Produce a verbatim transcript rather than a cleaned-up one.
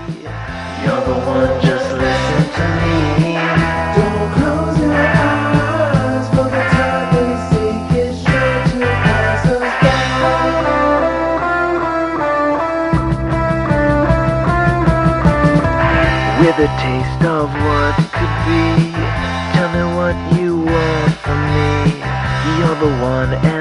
You're the one, just listen to me. Don't close your eyes, for the time they seek is sure to pass us by. With a taste of what could be, tell me what you want from me. You're the one